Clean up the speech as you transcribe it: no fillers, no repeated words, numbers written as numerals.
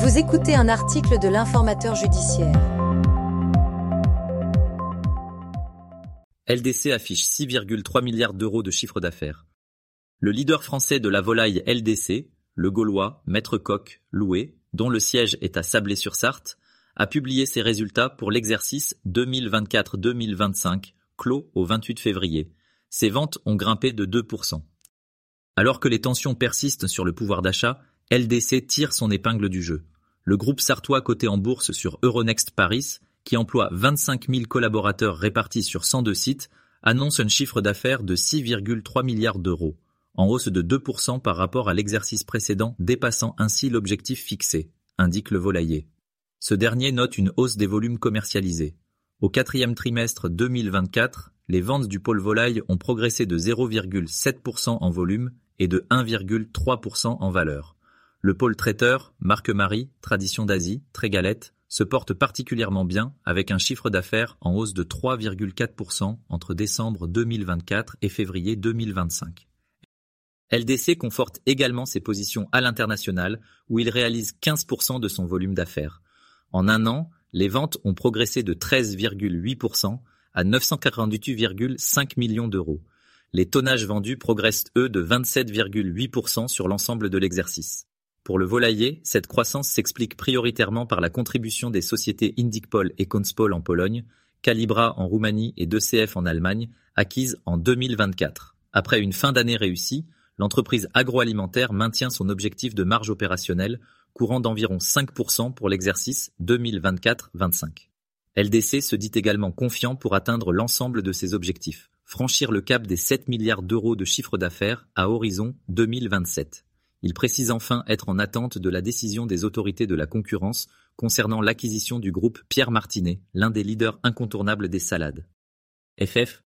Vous écoutez un article de l'Informateur judiciaire. LDC affiche 6,3 milliards d'euros de chiffre d'affaires. Le leader français de la volaille LDC, le Gaulois Maître Coq Loué, dont le siège est à Sablé-sur-Sarthe, a publié ses résultats pour l'exercice 2024-2025, clos au 28 février. Ses ventes ont grimpé de 2%. Alors que les tensions persistent sur le pouvoir d'achat, LDC tire son épingle du jeu. Le groupe sartois coté en bourse sur Euronext Paris, qui emploie 25 000 collaborateurs répartis sur 102 sites, annonce un chiffre d'affaires de 6,3 milliards d'euros, en hausse de 2% par rapport à l'exercice précédent, dépassant ainsi l'objectif fixé, indique le volailler. Ce dernier note une hausse des volumes commercialisés. Au quatrième trimestre 2024, les ventes du pôle volaille ont progressé de 0,7% en volume et de 1,3% en valeur. Le pôle traiteur, Marque Marie, Tradition d'Asie, Trégalette, se porte particulièrement bien avec un chiffre d'affaires en hausse de 3,4% entre décembre 2024 et février 2025. LDC conforte également ses positions à l'international où il réalise 15% de son volume d'affaires. En un an, les ventes ont progressé de 13,8% à 948,5 millions d'euros. Les tonnages vendus progressent eux de 27,8% sur l'ensemble de l'exercice. Pour le volailler, cette croissance s'explique prioritairement par la contribution des sociétés Indicpol et Conspol en Pologne, Calibra en Roumanie et 2CF en Allemagne, acquises en 2024. Après une fin d'année réussie, l'entreprise agroalimentaire maintient son objectif de marge opérationnelle, courant d'environ 5% pour l'exercice 2024-25. LDC se dit également confiant pour atteindre l'ensemble de ses objectifs, franchir le cap des 7 milliards d'euros de chiffre d'affaires à horizon 2027. Il précise enfin être en attente de la décision des autorités de la concurrence concernant l'acquisition du groupe Pierre Martinet, l'un des leaders incontournables des salades. FF